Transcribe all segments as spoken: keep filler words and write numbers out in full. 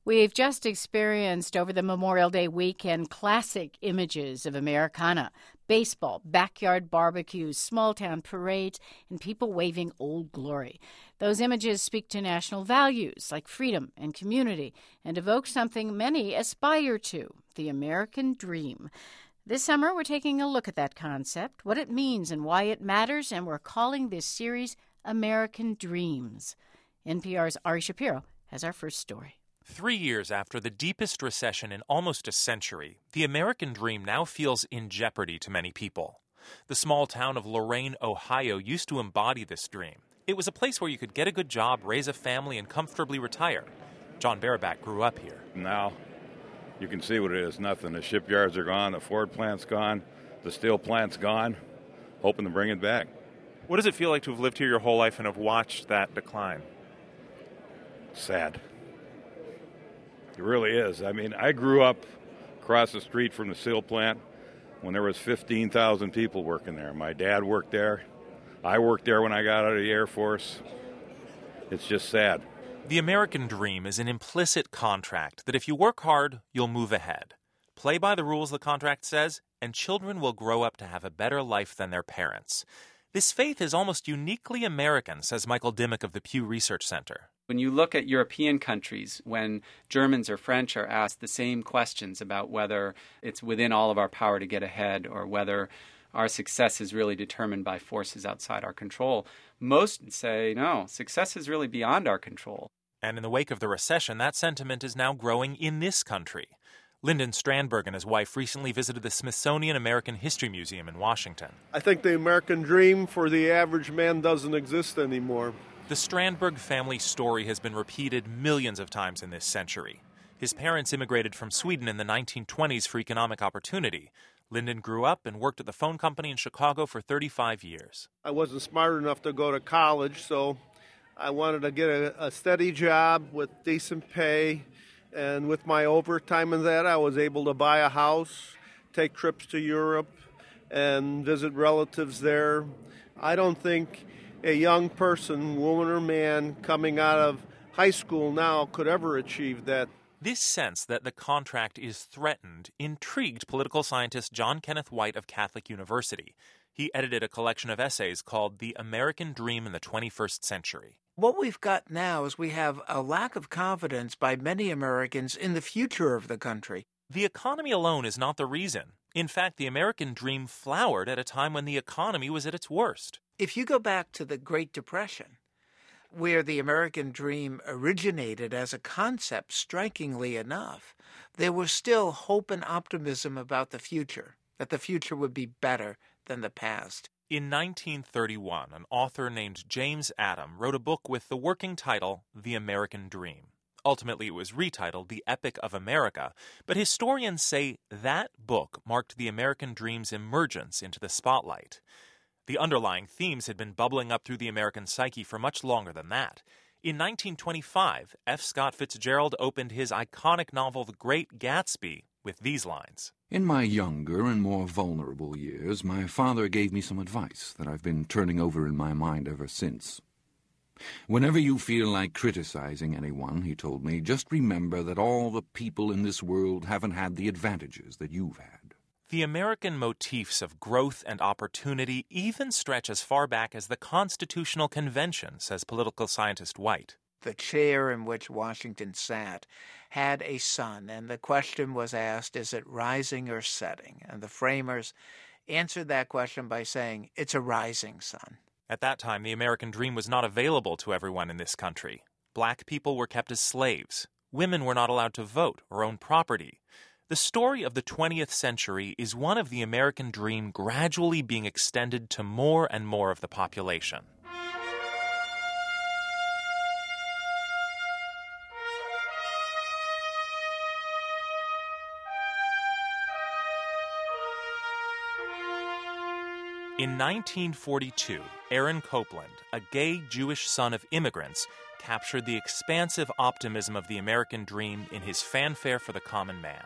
We've just experienced over the Memorial Day weekend classic images of Americana: baseball, backyard barbecues, small-town parades, and people waving Old Glory. Those images speak to national values like freedom and community and evoke something many aspire to, the American dream. This summer, we're taking a look at that concept, what it means and why it matters, and we're calling this series American Dreams. N P R's Ari Shapiro has our first story. Three years after the deepest recession in almost a century, the American dream now feels in jeopardy to many people. The small town of Lorain, Ohio used to embody this dream. It was a place where you could get a good job, raise a family, and comfortably retire. John Barabat grew up here. Now, you can see what it is. Nothing. The shipyards are gone, the Ford plant's gone, the steel plant's gone, hoping to bring it back. What does it feel like to have lived here your whole life and have watched that decline? Sad. It really is. I mean, I grew up across the street from the steel plant when there was fifteen thousand people working there. My dad worked there. I worked there when I got out of the Air Force. It's just sad. The American dream is an implicit contract that if you work hard, you'll move ahead. Play by the rules the contract says, and children will grow up to have a better life than their parents. This faith is almost uniquely American, says Michael Dimmock of the Pew Research Center. When you look at European countries, when Germans or French are asked the same questions about whether it's within all of our power to get ahead or whether our success is really determined by forces outside our control, most say, no, success is really beyond our control. And in the wake of the recession, that sentiment is now growing in this country. Lyndon Strandberg and his wife recently visited the Smithsonian American History Museum in Washington. I think the American dream for the average man doesn't exist anymore. The Strandberg family story has been repeated millions of times in this century. His parents immigrated from Sweden in the nineteen twenties for economic opportunity. Lyndon grew up and worked at the phone company in Chicago for thirty-five years. I wasn't smart enough to go to college, so I wanted to get a, a steady job with decent pay. And with my overtime in that, I was able to buy a house, take trips to Europe, and visit relatives there. I don't think a young person, woman or man, coming out of high school now could ever achieve that. This sense that the contract is threatened intrigued political scientist John Kenneth White of Catholic University. He edited a collection of essays called The American Dream in the twenty-first Century. What we've got now is we have a lack of confidence by many Americans in the future of the country. The economy alone is not the reason. In fact, the American dream flowered at a time when the economy was at its worst. If you go back to the Great Depression, where the American dream originated as a concept, strikingly enough, there was still hope and optimism about the future, that the future would be better than the past. In nineteen thirty-one, an author named James Adam wrote a book with the working title The American Dream. Ultimately, it was retitled The Epic of America, but historians say that book marked the American dream's emergence into the spotlight. The underlying themes had been bubbling up through the American psyche for much longer than that. In nineteen twenty-five, F. Scott Fitzgerald opened his iconic novel The Great Gatsby with these lines. In my younger and more vulnerable years, my father gave me some advice that I've been turning over in my mind ever since. Whenever you feel like criticizing anyone, he told me, just remember that all the people in this world haven't had the advantages that you've had. The American motifs of growth and opportunity even stretch as far back as the Constitutional Convention, says political scientist White. The chair in which Washington sat had a sun, and the question was asked, is it rising or setting? And the framers answered that question by saying, it's a rising sun. At that time, the American dream was not available to everyone in this country. Black people were kept as slaves. Women were not allowed to vote or own property. The story of the twentieth century is one of the American dream gradually being extended to more and more of the population. In nineteen forty-two, Aaron Copland, a gay Jewish son of immigrants, captured the expansive optimism of the American dream in his Fanfare for the Common Man.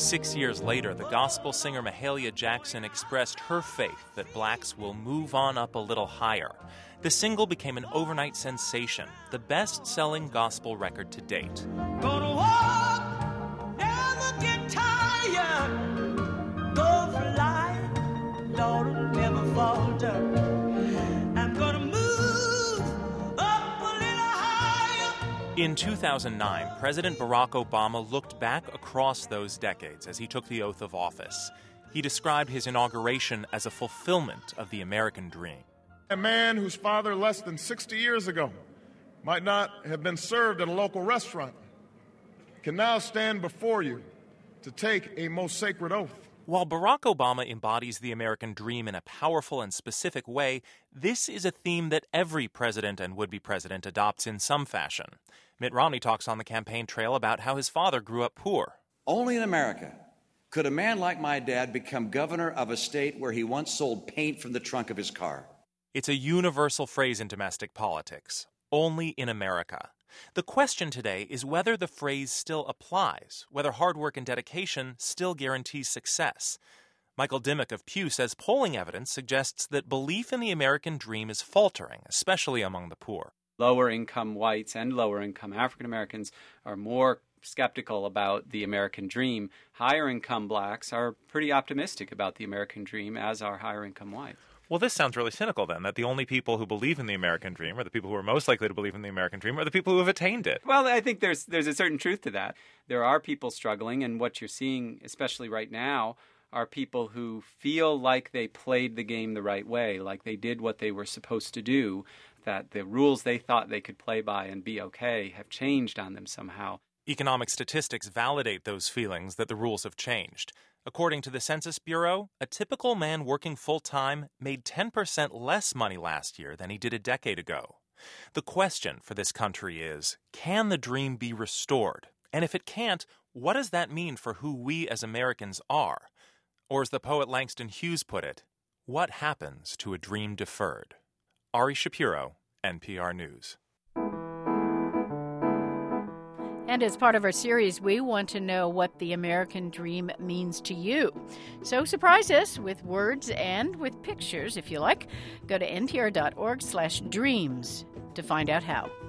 Six years later, the gospel singer Mahalia Jackson expressed her faith that blacks will move on up a little higher. The single became an overnight sensation, the best-selling gospel record to date. Gonna walk, never get tired. Go fly, Lord, will never falter. I'm gonna move up a little higher. In two thousand nine, President Barack Obama looked back across those decades as he took the oath of office. He described his inauguration as a fulfillment of the American dream. A man whose father less than sixty years ago might not have been served at a local restaurant can now stand before you to take a most sacred oath. While Barack Obama embodies the American dream in a powerful and specific way, this is a theme that every president and would-be president adopts in some fashion. Mitt Romney talks on the campaign trail about how his father grew up poor. Only in America could a man like my dad become governor of a state where he once sold paint from the trunk of his car. It's a universal phrase in domestic politics. Only in America. The question today is whether the phrase still applies, whether hard work and dedication still guarantees success. Michael Dimmock of Pew says polling evidence suggests that belief in the American dream is faltering, especially among the poor. Lower-income whites and lower-income African Americans are more skeptical about the American dream. Higher-income blacks are pretty optimistic about the American dream, as are higher-income whites. Well, this sounds really cynical, then, that the only people who believe in the American dream, or the people who are most likely to believe in the American dream, are the people who have attained it. Well, I think there's there's a certain truth to that. There are people struggling, and what you're seeing, especially right now, are people who feel like they played the game the right way, like they did what they were supposed to do, that the rules they thought they could play by and be okay have changed on them somehow. Economic statistics validate those feelings that the rules have changed. According to the Census Bureau, a typical man working full-time made ten percent less money last year than he did a decade ago. The question for this country is, can the dream be restored? And if it can't, what does that mean for who we as Americans are? Or as the poet Langston Hughes put it, what happens to a dream deferred? Ari Shapiro, N P R News. And as part of our series, we want to know what the American dream means to you. So surprise us with words and with pictures, if you like. Go to npr.org slash dreams to find out how.